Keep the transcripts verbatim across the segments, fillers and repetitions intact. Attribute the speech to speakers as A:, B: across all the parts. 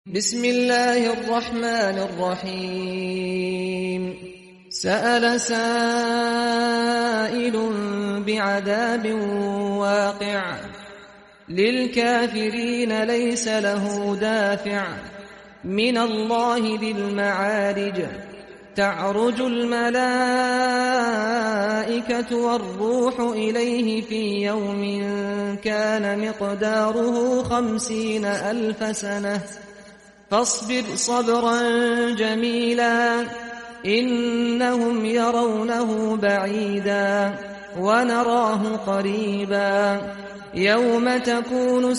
A: بسم الله الرحمن الرحيم سأل سائل بعذاب واقع للكافرين ليس له دافع من الله ذي المعارج تعرج الملائكة والروح إليه في يوم كان مقداره خمسين ألف سنة فاصبر صبرا جميلا إنهم يرونه بعيدا ونراه قريبا يوم تكون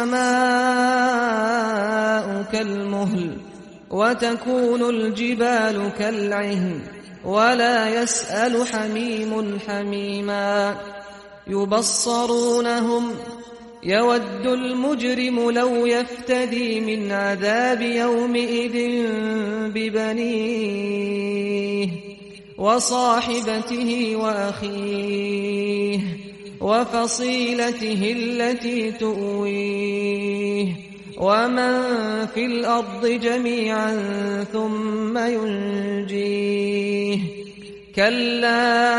A: السماء كالمهل وتكون الجبال كالعهن ولا يسأل حميم حميما يبصرونهم يود المجرم لو يفتدي من عذاب يومئذ ببنيه وصاحبته وأخيه وفصيلته التي تؤويه ومن في الأرض جميعا ثم ينجيه كلا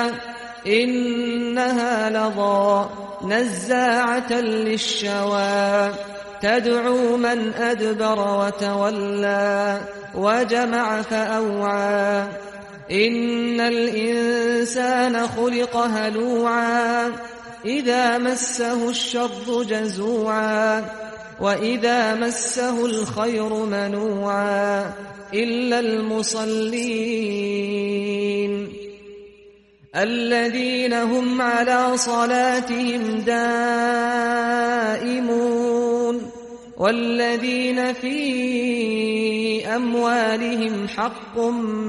A: إنها لظى نزاعة للشوى تدعو من أدبر وتولى وجمع فأوعى إن الإنسان خلق هلوعا إذا مسه الشر جزوعا وإذا مسه الخير منوعا إلا المصلين الذين هم على صلاتهم دائمون والذين في أموالهم حق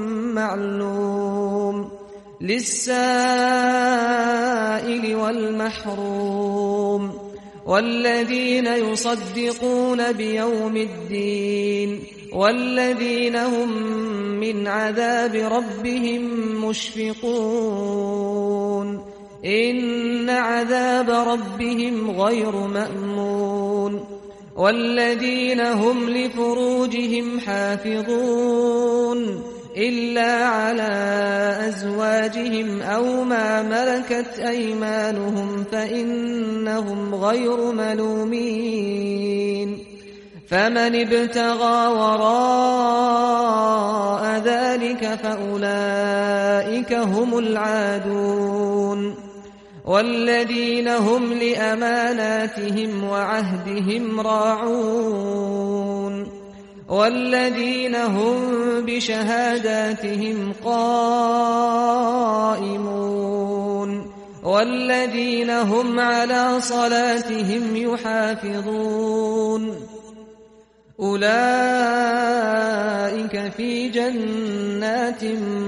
A: معلوم للسائل والمحروم والذين يصدقون بيوم الدين والذين هم من عذاب ربهم مشفقون إن عذاب ربهم غير مأمون والذين هم لفروجهم حافظون إلا على أزواجهم أو ما ملكت أيمانهم فإنهم غير ملومين فمن ابتغى وراء ذلك فأولئك هم العادون والذين هم لأماناتهم وعهدهم راعون والذين هم بشهاداتهم قائمون والذين هم على صلاتهم يحافظون أولئك في جنات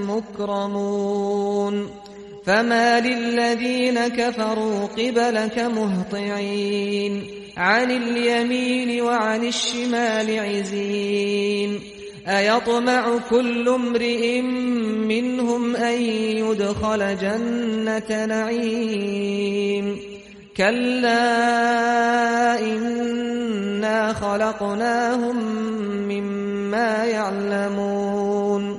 A: مكرمون فما للذين كفروا قبلك مهطعين عن اليمين وعن الشمال عزين أيطمع كل امرئ منهم أن يدخل جنة نعيم كلا إنا خلقناهم مما يعلمون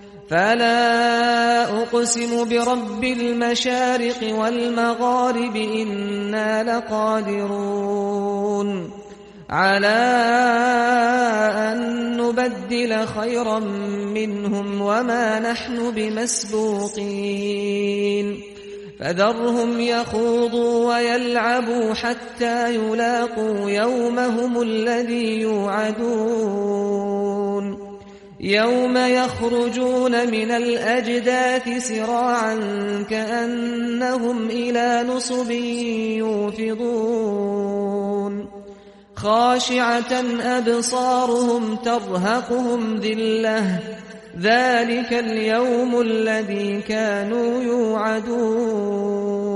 A: فلا أقسم برب المشارق والمغارب إنا لقادرون على أن نبدل خيرا منهم وما نحن بمسبوقين فذرهم يخوضوا ويلعبوا حتى يلاقوا يومهم الذي يوعدون يوم يخرجون من الأجداث سراعا كأنهم إلى نصب يوفضون خاشعة أبصارهم ترهقهم ذلة ذلك اليوم الذي كانوا يوعدون